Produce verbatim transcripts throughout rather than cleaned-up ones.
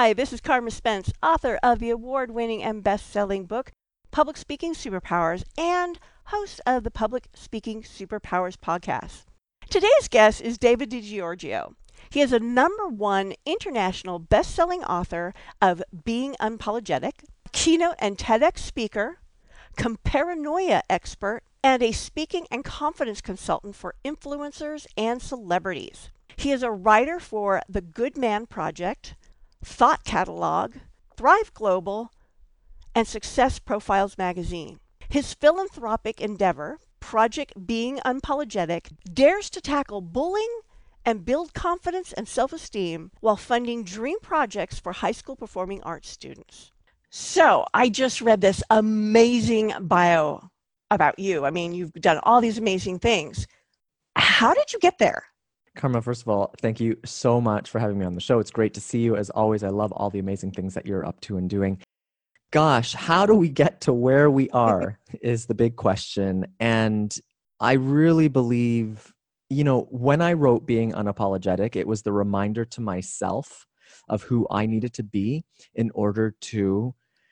Hi, this is Karma Spence, author of the award-winning and best-selling book, Public Speaking Superpowers, and host of the Public Speaking Superpowers podcast. Today's guest is David DiGiorgio. He is a number one international best-selling author of Being Unapologetic, keynote and TEDx speaker, comparanoia expert, and a speaking and confidence consultant for influencers and celebrities. He is a writer for The Good Man Project, Thought Catalog, Thrive Global, and Success Profiles magazine. His philanthropic endeavor, Project Being Unapologetic, dares to tackle bullying and build confidence and self-esteem while funding dream projects for high school performing arts students. So I just read this amazing bio about you. I mean, you've done all these amazing things. How did you get there? Karma, first of all, thank you so much for having me on the show. It's great to see you. As always, I love all the amazing things that you're up to and doing. Gosh, how do we get to where we are is the big question. And I really believe, you know, when I wrote Being Unapologetic, it was the reminder to myself of who I needed to be in order to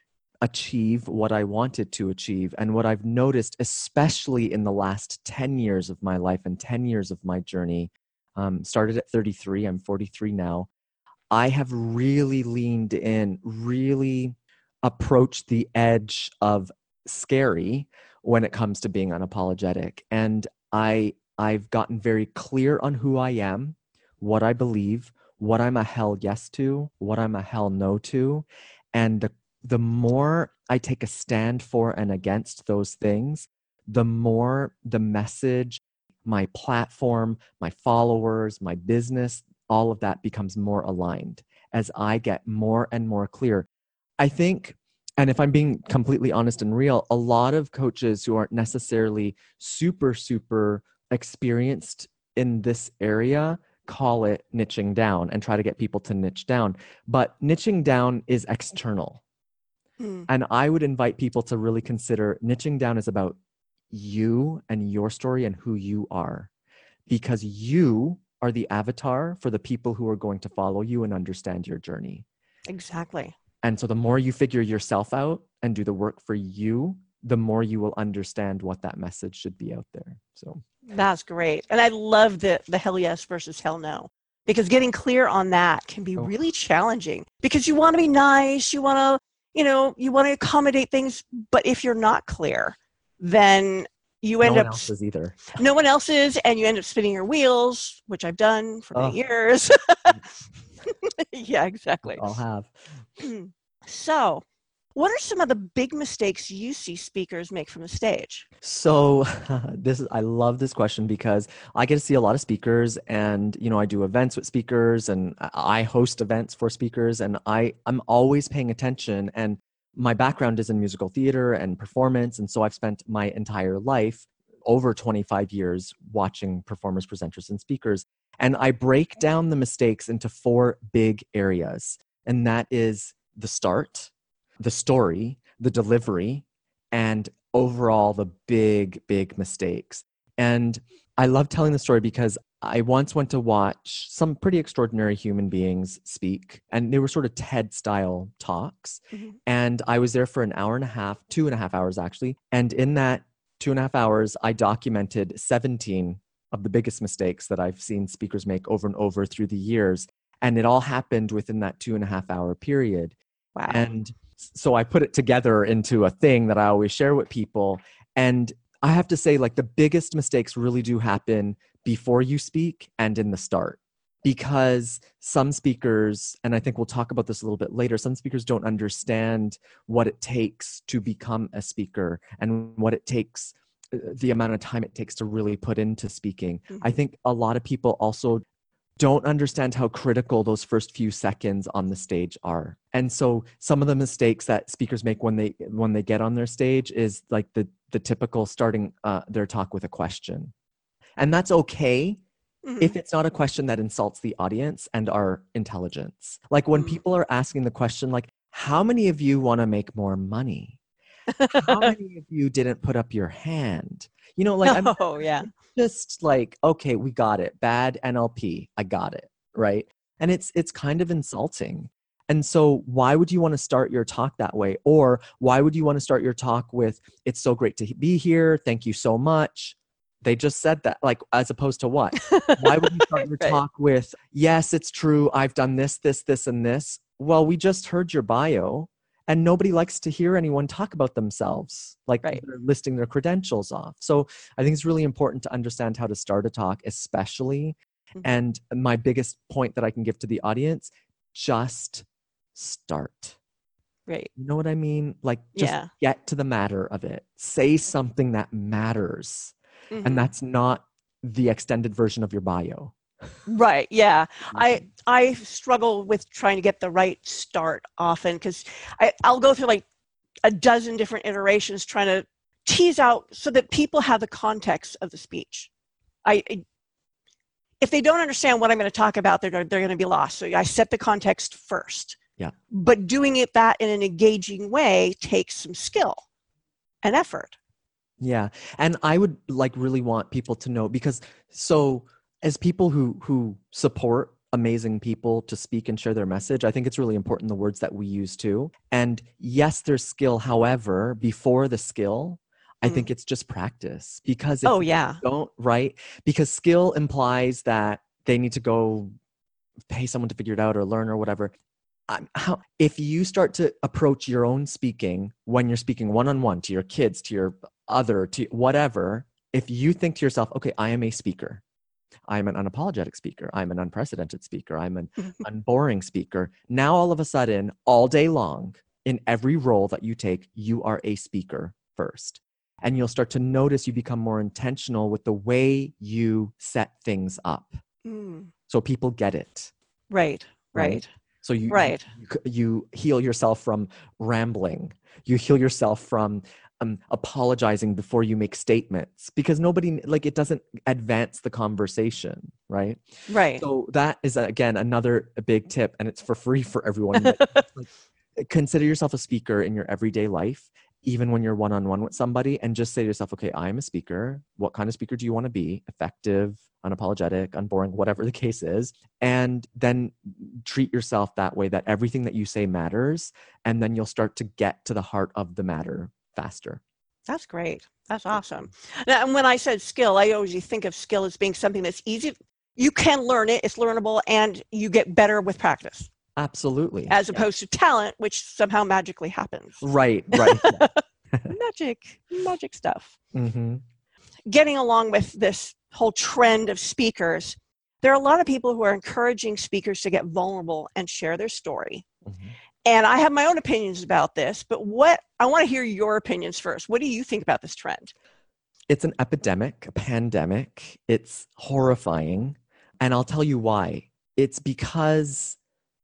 achieve what I wanted to achieve. And what I've noticed, especially in the last ten years of my life and ten years of my journey, Um, started at thirty-three, I'm forty-three now. I have really leaned in, really approached the edge of scary when it comes to being unapologetic. And I, I've gotten very clear on who I am, what I believe, what I'm a hell yes to, what I'm a hell no to. And the, the more I take a stand for and against those things, the more the message, my platform, my followers, my business, all of that becomes more aligned as I get more and more clear. I think, and if I'm being completely honest and real, a lot of coaches who aren't necessarily super, super experienced in this area call it niching down and try to get people to niche down. But niching down is external. Mm. And I would invite people to really consider niching down is about you and your story and who you are, because you are the avatar for the people who are going to follow you and understand your journey. Exactly. And so the more you figure yourself out and do the work for you, the more you will understand what that message should be out there. So that's great. And I love the, the hell yes versus hell no, because getting clear on that can be oh. really challenging, because you want to be nice. You want to, you know, you want to accommodate things. But if you're not clear, then you end no up one else is either. No one else is, and you end up spinning your wheels, which I've done for many oh. years. Yeah, exactly. I'll have. So, what are some of the big mistakes you see speakers make from the stage? So, this is, I love this question because I get to see a lot of speakers, and you know, I do events with speakers, and I host events for speakers, and I I'm always paying attention. And my background is in musical theater and performance, and so I've spent my entire life, over twenty-five years, watching performers, presenters, and speakers. And I break down the mistakes into four big areas, and that is the start, the story, the delivery, and overall the big, big mistakes. And I love telling the story because I once went to watch some pretty extraordinary human beings speak, and they were sort of TED-style talks. Mm-hmm. And I was there for an hour and a half, two and a half hours actually. And in that two and a half hours, I documented seventeen of the biggest mistakes that I've seen speakers make over and over through the years. And it all happened within that two and a half hour period. Wow. And so I put it together into a thing that I always share with people. And I have to say, like, the biggest mistakes really do happen before you speak and in the start, because some speakers, and I think we'll talk about this a little bit later, some speakers don't understand what it takes to become a speaker and what it takes, the amount of time it takes to really put into speaking. Mm-hmm. I think a lot of people also don't understand how critical those first few seconds on the stage are. And so some of the mistakes that speakers make when they when they get on their stage is like the the typical starting uh, their talk with a question. And that's okay mm-hmm. if it's not a question that insults the audience and our intelligence. Like when mm-hmm. people are asking the question like, how many of you want to make more money? How many of you didn't put up your hand? You know, like, oh, I'm yeah. just like, okay, we got it. Bad N L P. I got it. Right. And it's, it's kind of insulting. And so why would you want to start your talk that way? Or why would you want to start your talk with, it's so great to be here. Thank you so much. They just said that, like, as opposed to what? Why would you start your Right. talk with, yes, it's true. I've done this, this, this, and this. Well, we just heard your bio and nobody likes to hear anyone talk about themselves. Like Right. they're listing their credentials off. So I think it's really important to understand how to start a talk, especially. Mhm. And my biggest point that I can give to the audience, just start. Right. You know what I mean? Like, just Yeah. get to the matter of it. Say something that matters. Mhm. And that's not the extended version of your bio. Right. Yeah. I I struggle with trying to get the right start often because I'll go through like a dozen different iterations trying to tease out so that people have the context of the speech. I if they don't understand what I'm going to talk about, they're they're going to be lost. So I set the context first. Yeah. But doing it that in an engaging way takes some skill and effort. Yeah. And I would like really want people to know, because so as people who who support amazing people to speak and share their message, I think it's really important the words that we use too. And yes, there's skill. However, before the skill, I Mm. think it's just practice. Because if Oh, you yeah. don't, right? Because skill implies that they need to go pay someone to figure it out or learn or whatever. Um, how, if you start to approach your own speaking when you're speaking one-on-one to your kids, to your other, to whatever, if you think to yourself, okay, I am a speaker. I'm an unapologetic speaker. I'm an unprecedented speaker. I'm an unboring speaker. Now, all of a sudden, all day long, in every role that you take, you are a speaker first. And you'll start to notice you become more intentional with the way you set things up. Mm. So people get it. Right. Right. Right. So you, Right. you, you heal yourself from rambling. You heal yourself from um, apologizing before you make statements, because nobody, like, it doesn't advance the conversation, right? Right. So that is, again, another big tip, and it's for free for everyone. But, like, consider yourself a speaker in your everyday life, even when you're one-on-one with somebody, and just say to yourself, okay, I'm a speaker. What kind of speaker do you want to be? Effective, unapologetic, unboring, whatever the case is. And then treat yourself that way, that everything that you say matters. And then you'll start to get to the heart of the matter faster. That's great. That's awesome. Now, and when I said skill, I always think of skill as being something that's easy. You can learn it. It's learnable, and you get better with practice. Absolutely. As opposed to talent, which somehow magically happens. Right, right. Magic, magic stuff. Mm-hmm. Getting along with this whole trend of speakers, there are a lot of people who are encouraging speakers to get vulnerable and share their story. Mm-hmm. And I have my own opinions about this, but what I want to hear your opinions first. What do you think about this trend? It's an epidemic, a pandemic. It's horrifying. And I'll tell you why. It's because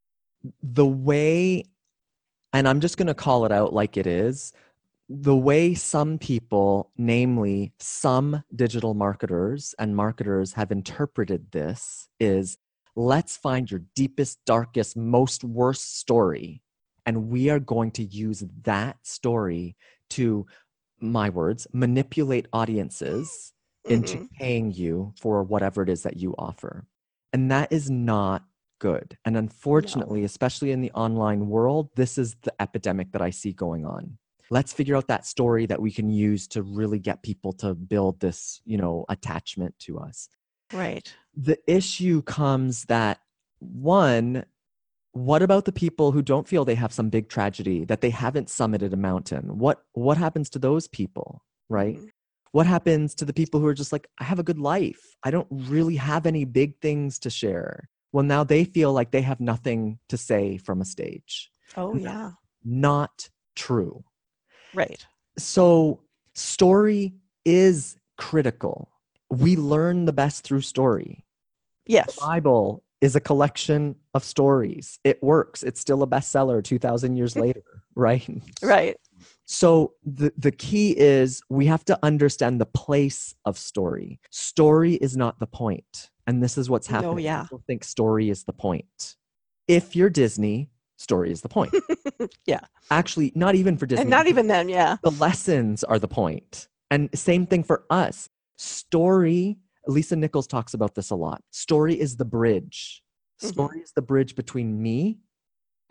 the way, and I'm just going to call it out like it is, the way some people, namely some digital marketers and marketers, have interpreted this is, let's find your deepest, darkest, most worst story, and we are going to use that story to, my words, manipulate audiences mm-hmm. into paying you for whatever it is that you offer. And that is not good. And unfortunately, no. especially in the online world, this is the epidemic that I see going on. Let's figure out that story that we can use to really get people to build this, you know, attachment to us. Right. The issue comes that, one, what about the people who don't feel they have some big tragedy, that they haven't summited a mountain? What what happens to those people, right? Mm-hmm. What happens to the people who are just like, I have a good life. I don't really have any big things to share. Well, now they feel like they have nothing to say from a stage. Oh, yeah. Not true. Right. So story is critical. We learn the best through story. Yes. The Bible is a collection of stories. It works. It's still a bestseller two thousand years later, right? Right. So the, the key is we have to understand the place of story. Story is not the point. And this is what's happening. Oh, yeah. People think story is the point. If you're Disney, story is the point. Yeah. Actually, not even for Disney. And not even then, yeah. The lessons are the point. And same thing for us. Story, Lisa Nichols talks about this a lot. Story is the bridge. Story mm-hmm. is the bridge between me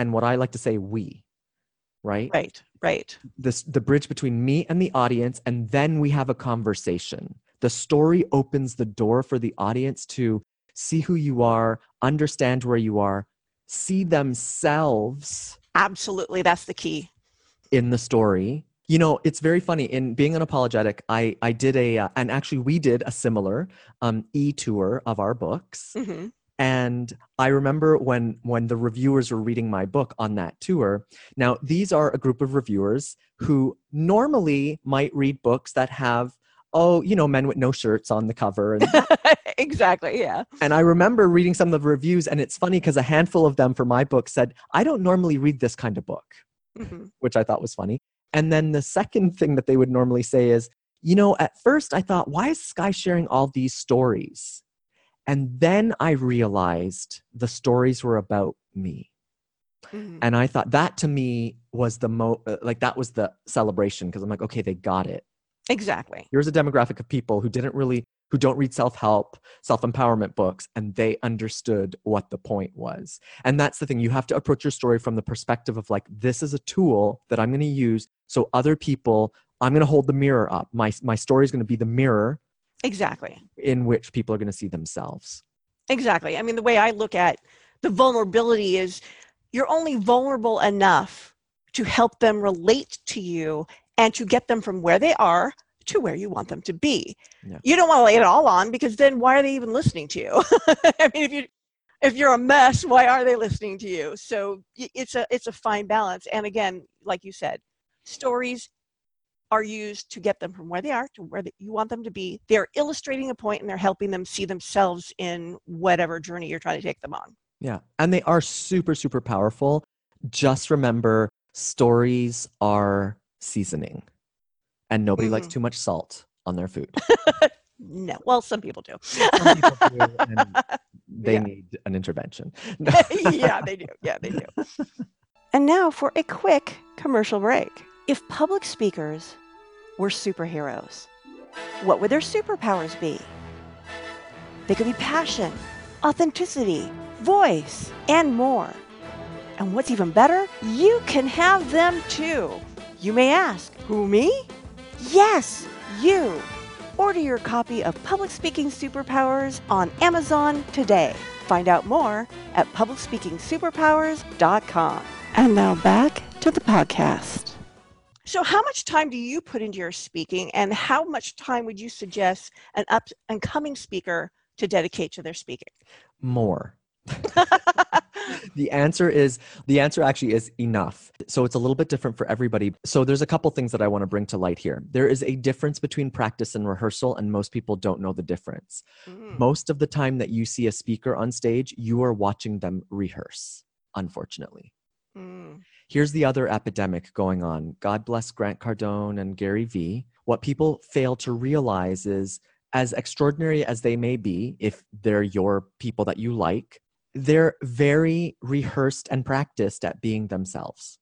and what I like to say, we, right? Right, right. This, the bridge between me and the audience, and then we have a conversation. The story opens the door for the audience to see who you are, understand where you are, see themselves. Absolutely, that's the key. In the story. You know, it's very funny. In being unapologetic, I I did a, uh, and actually we did a similar um, e-tour of our books. Mm-hmm. And I remember when when the reviewers were reading my book on that tour. Now, these are a group of reviewers who normally might read books that have, oh, you know, men with no shirts on the cover. And, exactly, yeah. and I remember reading some of the reviews, and it's funny because a handful of them for my book said, I don't normally read this kind of book. Mm-hmm. Which I thought was funny. And then the second thing that they would normally say is, you know, at first I thought, why is this guy sharing all these stories? And then I realized the stories were about me. Mm-hmm. And I thought that to me was the mo uh, like that was the celebration, because I'm like, okay, they got it. Exactly. Here's a demographic of people who didn't really, who don't read self-help, self-empowerment books, and they understood what the point was. And that's the thing. You have to approach your story from the perspective of like, this is a tool that I'm going to use so other people, I'm going to hold the mirror up. My, my story is going to be the mirror. Exactly. In which people are going to see themselves. Exactly. I mean, the way I look at the vulnerability is you're only vulnerable enough to help them relate to you and to get them from where they are to where you want them to be. Yeah. You don't want to lay it all on, because then why are they even listening to you? I mean, if you if you're a mess, why are they listening to you? So it's a it's a fine balance. And again, like you said, stories are used to get them from where they are to where you want them to be. They're illustrating a point, and they're helping them see themselves in whatever journey you're trying to take them on. Yeah, and they are super, super powerful. Just remember, stories are seasoning, and nobody mm-hmm. likes too much salt on their food. No, well, some people do. Some people do, and they yeah. need an intervention. Yeah, they do. Yeah, they do. And now for a quick commercial break. If public speakers were superheroes, what would their superpowers be? They could be passion, authenticity, voice, and more. And what's even better, you can have them too. You may ask, who, me? Yes, you. Order your copy of Public Speaking Superpowers on Amazon today. Find out more at public speaking superpowers dot com. And now back to the podcast. So how much time do you put into your speaking, and how much time would you suggest an up and coming speaker to dedicate to their speaking? More. The answer is, the answer actually is enough. So it's a little bit different for everybody. So there's a couple things that I want to bring to light here. There is a difference between practice and rehearsal, and most people don't know the difference. Mm. Most of the time that you see a speaker on stage, you are watching them rehearse, unfortunately. Mm. Here's the other epidemic going on. God bless Grant Cardone and Gary Vee. What people fail to realize is, as extraordinary as they may be, if they're your people that you like, they're very rehearsed and practiced at being themselves.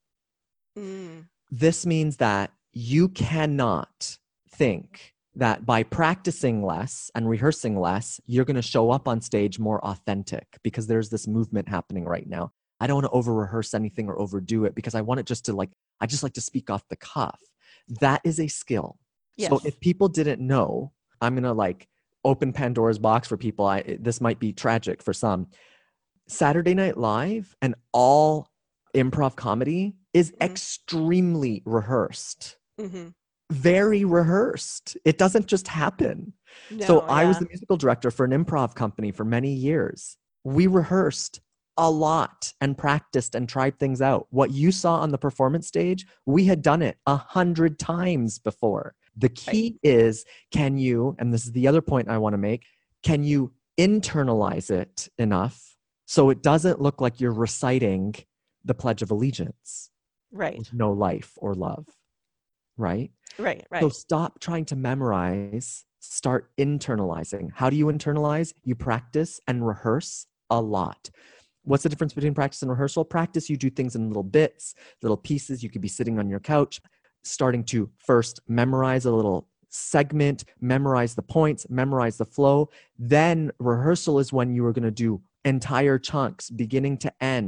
Mm. This means that you cannot think that by practicing less and rehearsing less, you're going to show up on stage more authentic, because there's this movement happening right now. I don't want to over rehearse anything or overdo it, because I want it just to like, I just like to speak off the cuff. That is a skill. Yes. So if people didn't know, I'm going to like open Pandora's box for people. I, this might be tragic for some. Saturday Night Live and all improv comedy is mm-hmm. extremely rehearsed. Mm-hmm. Very rehearsed. It doesn't just happen. No, so yeah. I was the musical director for an improv company for many years. We rehearsed a lot and practiced and tried things out. What you saw on the performance stage, we had done it a hundred times before. The key right. is, can you, and this is the other point I want to make, can you internalize it enough so it doesn't look like you're reciting the Pledge of Allegiance? Right. With no life or love. Right? Right, right. So stop trying to memorize, start internalizing. How do you internalize? You practice and rehearse a lot. What's the difference between practice and rehearsal? Practice, you do things in little bits, little pieces. You could be sitting on your couch, starting to first memorize a little segment, memorize the points, memorize the flow. Then rehearsal is when you are going to do entire chunks, beginning to end,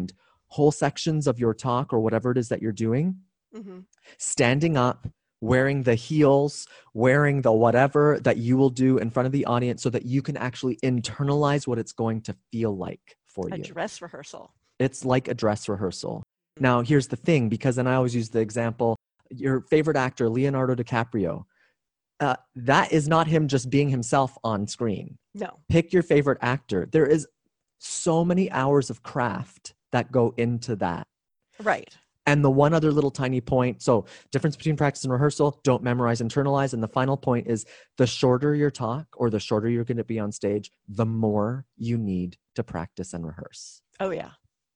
whole sections of your talk or whatever it is that you're doing, Mm-hmm. standing up, wearing the heels, wearing the whatever that you will do in front of the audience so that you can actually internalize what it's going to feel like for A you. dress rehearsal. It's like a dress rehearsal. Now, here's the thing, because then I always use the example, your favorite actor, Leonardo DiCaprio, uh, that is not him just being himself on screen. No. Pick your favorite actor. There is so many hours of craft that go into that. Right. And the one other little tiny point, so difference between practice and rehearsal, don't memorize, internalize. And the final point is the shorter your talk or the shorter you're going to be on stage, the more you need to practice and rehearse. Oh, yeah.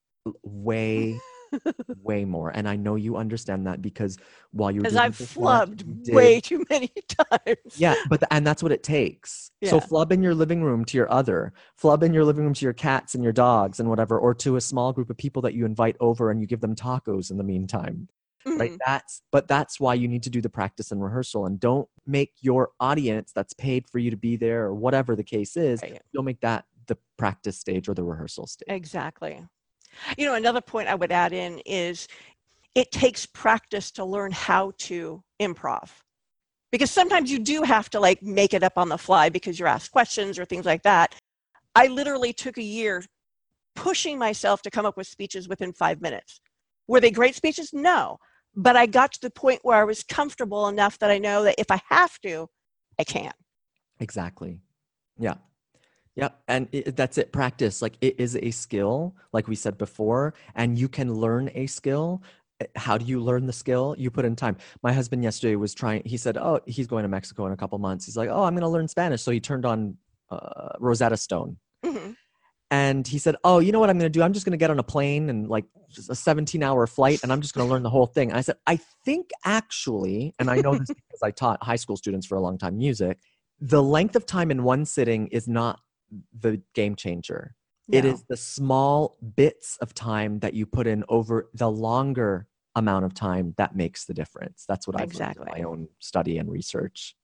Way, way more. And I know you understand that because while you were Because doing I've it before, you flubbed did- way too many times. Yeah, but the, and that's what it takes. So Yeah. flub in your living room to your other, flub in your living room to your cats and your dogs and whatever, or to a small group of people that you invite over and you give them tacos in the meantime. Right? Mhm. That's but that's why you need to do the practice and rehearsal, and don't make your audience that's paid for you to be there or whatever the case is, Right. don't make that the practice stage or the rehearsal stage. Exactly. You know, another point I would add in is it takes practice to learn how to improv. Because sometimes you do have to like make it up on the fly because you're asked questions or things like that. I literally took a year pushing myself to come up with speeches within five minutes. Were they great speeches? No. But I got to the point where I was comfortable enough that I know that if I have to, I can. Exactly. Yeah. Yep. And it, that's it. Practice. Like, it is a skill, like we said before, and you can learn a skill. How do you learn the skill? You put in time. My husband yesterday was trying, he said, oh, he's going to Mexico in a couple months. He's like, oh, I'm going to learn Spanish. So he turned on uh, Rosetta Stone. Mm-hmm. And he said, oh, you know what I'm going to do? I'm just going to get on a plane and like just a seventeen hour flight, and I'm just going to learn the whole thing. And I said, I think actually, and I know this because I taught high school students for a long time music, the length of time in one sitting is not the game changer. No. It is the small bits of time that you put in over the longer amount of time that makes the difference. That's what I've Exactly. learned in my own study and research.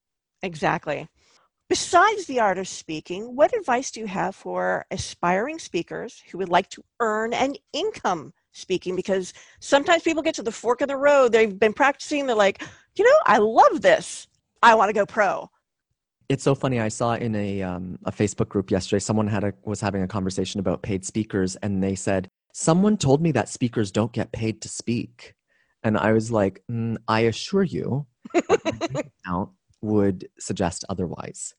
Exactly. Besides the art of speaking, what advice do you have for aspiring speakers who would like to earn an income speaking? Because sometimes people get to the fork of the road. They've been practicing. They're like, you know, I love this. I want to go pro. It's so funny. I saw in a um, a Facebook group yesterday, someone had a, was having a conversation about paid speakers, and they said, someone told me that speakers don't get paid to speak. And I was like, mm, I assure you, that my bank account would suggest otherwise.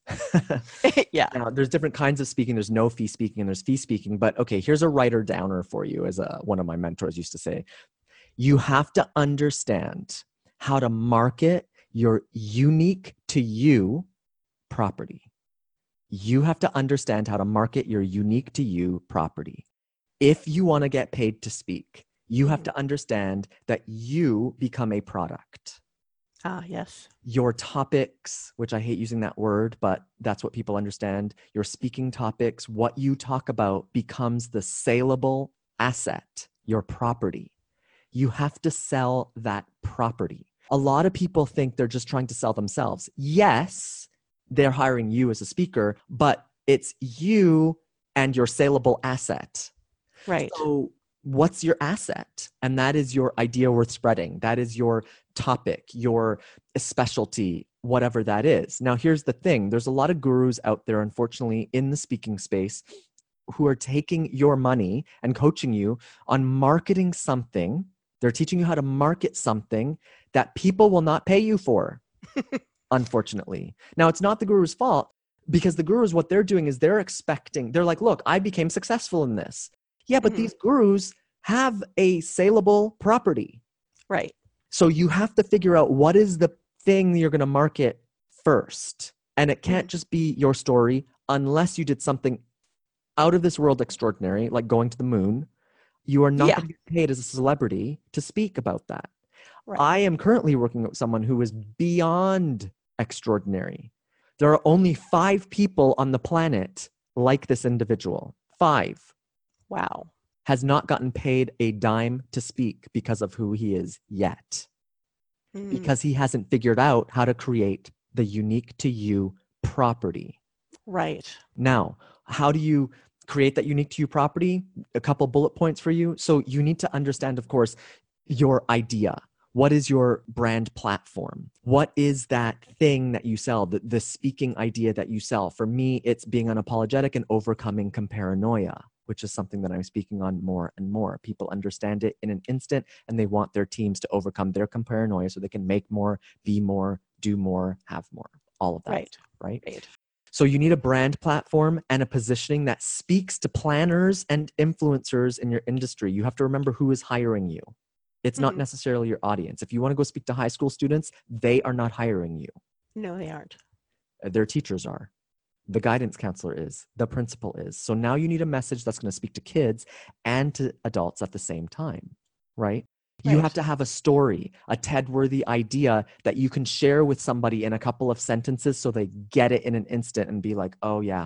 Yeah. Now, there's different kinds of speaking. There's no fee speaking and there's fee speaking. But okay, here's a writer downer for you, as a, one of my mentors used to say. You have to understand how to market your unique to you property. You have to understand how to market your unique to you property. If you want to get paid to speak, you have to understand that you become a product. Ah, yes. Your topics, which I hate using that word, but that's what people understand. Your speaking topics, what you talk about becomes the saleable asset, your property. You have to sell that property. A lot of people think they're just trying to sell themselves. Yes, they're hiring you as a speaker, but it's you and your saleable asset. Right. So what's your asset? And that is your idea worth spreading. That is your topic, your specialty, whatever that is. Now, here's the thing. There's a lot of gurus out there, unfortunately, in the speaking space who are taking your money and coaching you on marketing something. They're teaching you how to market something that people will not pay you for, unfortunately. Now, it's not the guru's fault, because the gurus, what they're doing is they're expecting, they're like, look, I became successful in this. Yeah, but Mm-hmm. these gurus have a saleable property. Right. So you have to figure out what is the thing you're going to market first. And it can't just be your story unless you did something out of this world extraordinary, like going to the moon. You are not Yeah. going to get paid as a celebrity to speak about that. Right. I am currently working with someone who is beyond extraordinary. There are only five people on the planet like this individual. Five. Wow. Has not gotten paid a dime to speak because of who he is yet. Mm. Because he hasn't figured out how to create the unique to you property. Right. Now, how do you create that unique to you property, a couple bullet points for you. So you need to understand, of course, your idea. What is your brand platform? What is that thing that you sell, the, the speaking idea that you sell? For me, it's being unapologetic and overcoming comparanoia, which is something that I'm speaking on more and more. People understand it in an instant, and they want their teams to overcome their comparanoia so they can make more, be more, do more, have more, all of that. Right. Right. Right. So you need a brand platform and a positioning that speaks to planners and influencers in your industry. You have to remember who is hiring you. It's not Mhm. necessarily your audience. If you want to go speak to high school students, they are not hiring you. No, they aren't. Their teachers are. The guidance counselor is. The principal is. So now you need a message that's going to speak to kids and to adults at the same time, right? You Right. have to have a story, a TED-worthy idea that you can share with somebody in a couple of sentences so they get it in an instant and be like, oh yeah,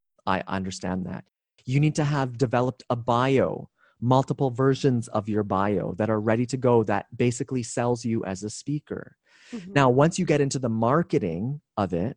I understand that. You need to have developed a bio, multiple versions of your bio that are ready to go that basically sells you as a speaker. Mhm. Now, once you get into the marketing of it,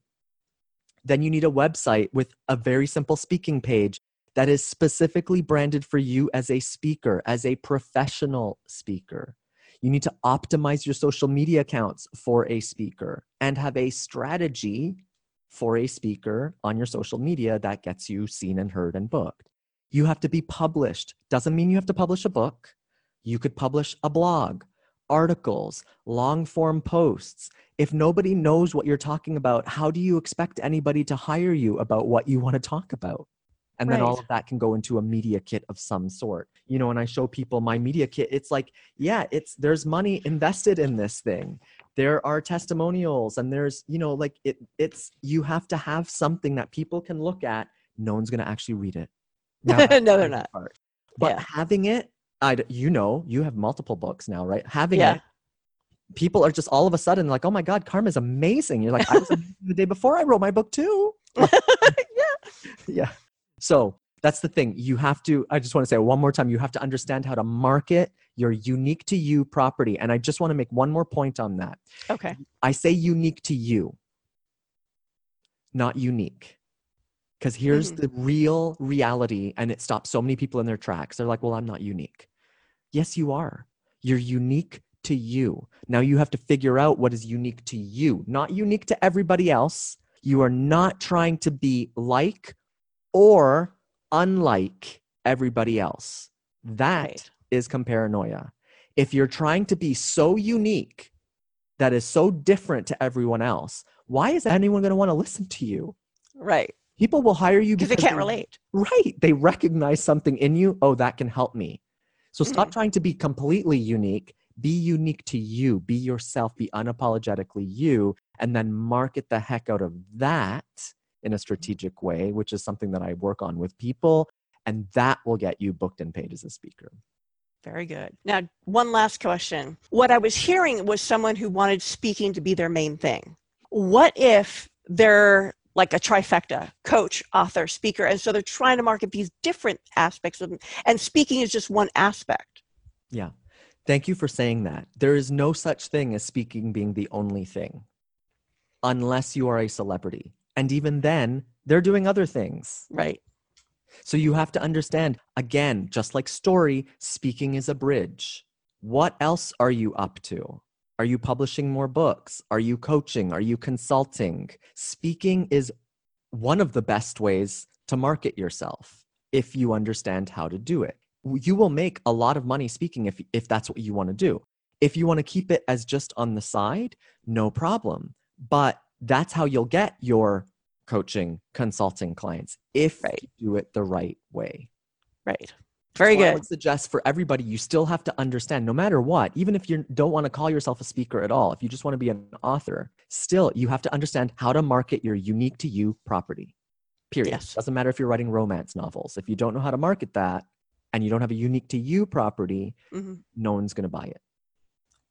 then you need a website with a very simple speaking page that is specifically branded for you as a speaker, as a professional speaker. You need to optimize your social media accounts for a speaker and have a strategy for a speaker on your social media that gets you seen and heard and booked. You have to be published. Doesn't mean you have to publish a book. You could publish a blog, articles, long form posts. If nobody knows what you're talking about, how do you expect anybody to hire you about what you want to talk about? And then all Right. of that can go into a media kit of some sort. You know, when I show people my media kit, it's like, yeah, it's there's money invested in this thing. There are testimonials and there's, you know, like it it's you have to have something that people can look at. No one's going to actually read it. Now, that's No, the they're crazy not. part. But Yeah. having it, I you know, you have multiple books now, right? Having Yeah. it, people are just all of a sudden like, oh my God, Karma's amazing. You're like, I was amazing the day before I wrote my book too. Like, Yeah. yeah. So that's the thing. You have to, I just want to say one more time, you have to understand how to market your unique to you property. And I just want to make one more point on that. Okay. I say unique to you, not unique. Because here's Mhm. the real reality, and it stops so many people in their tracks. They're like, well, I'm not unique. Yes, you are. You're unique to you. Now you have to figure out what is unique to you, not unique to everybody else. You are not trying to be like or unlike everybody else. That Right. is comparanoia. If you're trying to be so unique that is so different to everyone else, why is anyone going to want to listen to you? Right. People will hire you Because they because can't they, relate. right, they recognize something in you. Oh, that can help me. So stop Mhm. trying to be completely unique. Be unique to you. Be yourself. Be unapologetically you. And then market the heck out of that in a strategic way, which is something that I work on with people. And that will get you booked and paid as a speaker. Very good. Now, one last question. What I was hearing was someone who wanted speaking to be their main thing. What if they're like a trifecta, coach, author, speaker, and so they're trying to market these different aspects of them, and speaking is just one aspect? Yeah. Thank you for saying that. There is no such thing as speaking being the only thing, unless you are a celebrity. And even then, they're doing other things. Right. So you have to understand, again, just like story, speaking is a bridge. What else are you up to? Are you publishing more books? Are you coaching? Are you consulting? Speaking is one of the best ways to market yourself if you understand how to do it. You will make a lot of money speaking if, if that's what you want to do. If you want to keep it as just on the side, no problem. But that's how you'll get your coaching, consulting clients if Right. you do it the right way. Right. Very So I good. would suggest for everybody, you still have to understand, no matter what, even if you don't want to call yourself a speaker at all, if you just want to be an author, still you have to understand how to market your unique to you property. Period. Yes. Doesn't matter if you're writing romance novels. If you don't know how to market that and you don't have a unique to you property, Mm-hmm. no one's going to buy it.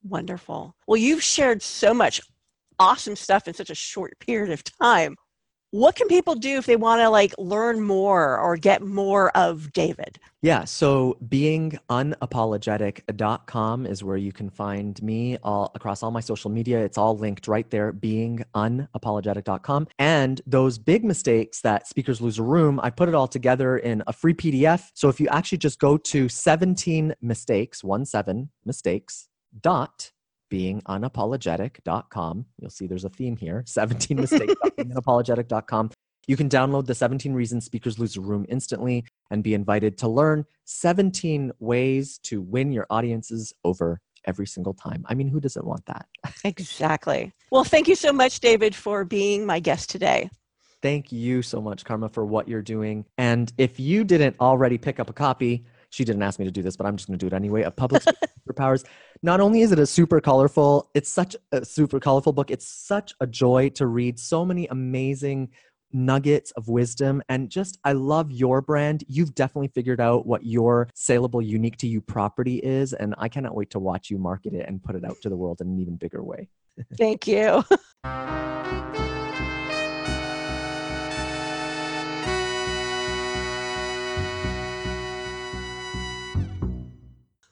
Wonderful. Well, you've shared so much awesome stuff in such a short period of time. what can people do if they want to like learn more or get more of David? Yeah, so being unapologetic dot com is where you can find me all across all my social media. It's all linked right there, being unapologetic dot com. And those big mistakes that speakers lose a room, I put it all together in a free P D F. So if you actually just go to seventeen mistakes, one seven mistakes dot being unapologetic dot com, you'll see there's a theme here, seventeen mistakes dot being unapologetic dot com. You can download the seventeen reasons speakers lose a room instantly and be invited to learn seventeen ways to win your audiences over every single time. I mean, who doesn't want that? Exactly. Well, thank you so much, David, for being my guest today. Thank you so much, Karma, for what you're doing. And if you didn't already pick up a copy, she didn't ask me to do this, but I'm just going to do it anyway, of Public Speaking Superpowers. Not only is it a super colorful, it's such a super colorful book. It's such a joy to read. So many amazing nuggets of wisdom. And just, I love your brand. You've definitely figured out what your saleable, unique to you property is. And I cannot wait to watch you market it and put it out to the world in an even bigger way. Thank you.